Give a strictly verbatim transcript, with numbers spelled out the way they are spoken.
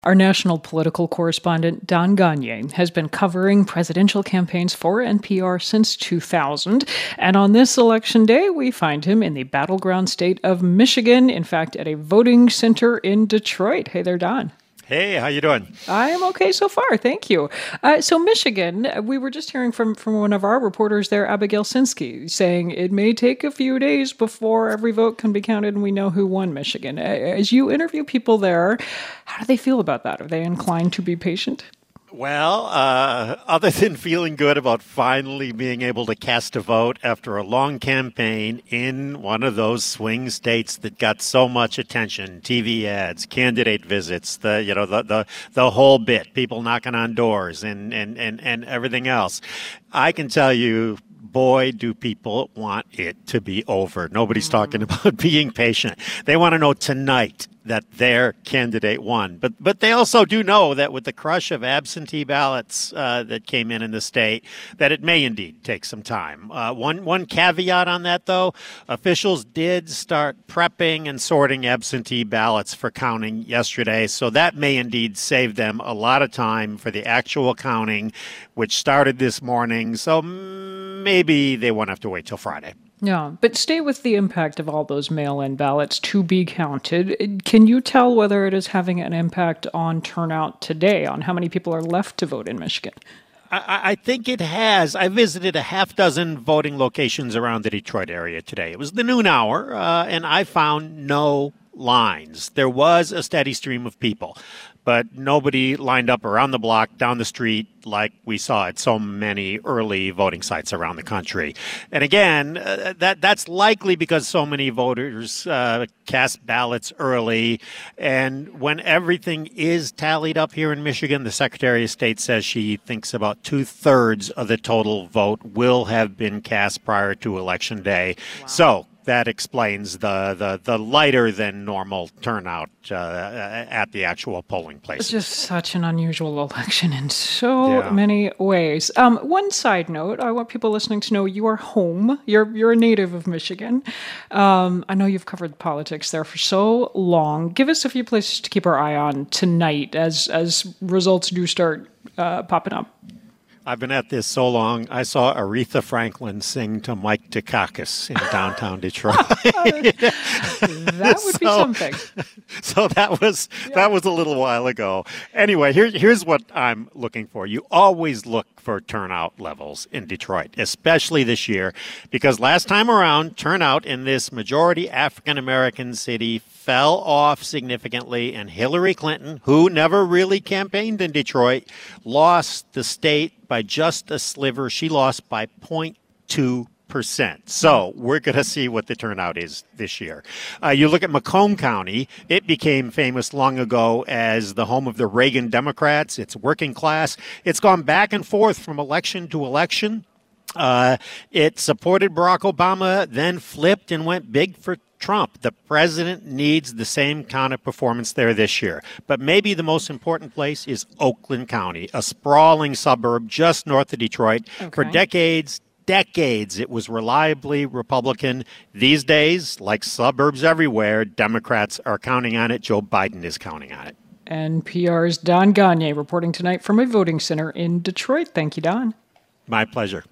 Our national political correspondent, Don Gagné, has been covering presidential campaigns for N P R since two thousand. And on this election day, we find him in the battleground state of Michigan, in fact, at a voting center in Detroit. Hey there, Don. Hey, how you doing? I am okay so far, thank you. Uh, so Michigan, we were just hearing from, from one of our reporters there, Abigail Sinsky, saying it may take a few days before every vote can be counted and we know who won Michigan. As you interview people there, how do they feel about that? Are they inclined to be patient? Well, uh, other than feeling good about finally being able to cast a vote after a long campaign in one of those swing states that got so much attention, T V ads, candidate visits, the you know the the, the whole bit, people knocking on doors and, and, and, and everything else, I can tell you, boy, do people want it to be over. Nobody's mm. talking about being patient. They want to know tonight that their candidate won. But but they also do know that with the crush of absentee ballots uh, that came in in the state, that it may indeed take some time. Uh, one one caveat on that, though, officials did start prepping and sorting absentee ballots for counting yesterday, so that may indeed save them a lot of time for the actual counting, which started this morning. So maybe they won't have to wait till Friday. Yeah, but stay with the impact of all those mail-in ballots to be counted. Can you tell whether it is having an impact on turnout today, on how many people are left to vote in Michigan? I, I think it has. I visited a half dozen voting locations around the Detroit area today. It was the noon hour, uh, and I found no lines. There was a steady stream of people, but nobody lined up around the block, down the street, like we saw at so many early voting sites around the country. And again, uh, that that's likely because so many voters uh, cast ballots early. And when everything is tallied up here in Michigan, the Secretary of State says she thinks about two-thirds of the total vote will have been cast prior to Election Day. Wow. So that explains the, the, the lighter than normal turnout uh, at the actual polling places. It's just such an unusual election in so yeah. many ways. Um, one side note, I want people listening to know you are home. You're you're a native of Michigan. Um, I know you've covered politics there for so long. Give us a few places to keep our eye on tonight as as results do start uh, popping up. I've been at this so long, I saw Aretha Franklin sing to Mike Dukakis in downtown Detroit. That would be so, something. So that was yeah. that was a little while ago. Anyway, here, here's what I'm looking for. You always look for turnout levels in Detroit, especially this year, because last time around, turnout in this majority African-American city fell off significantly, and Hillary Clinton, who never really campaigned in Detroit, lost the state by just a sliver. She lost by zero point two percent. So we're going to see what the turnout is this year. Uh, you look at Macomb County, it became famous long ago as the home of the Reagan Democrats. It's working class. It's gone back and forth from election to election. Uh, it supported Barack Obama, then flipped and went big for Trump. The president needs the same kind of performance there this year. But maybe the most important place is Oakland County, a sprawling suburb just north of Detroit. Okay. For decades, decades, it was reliably Republican. These days, like suburbs everywhere, Democrats are counting on it. Joe Biden is counting on it. N P R's Don Gagné reporting tonight from a voting center in Detroit. Thank you, Don. My pleasure.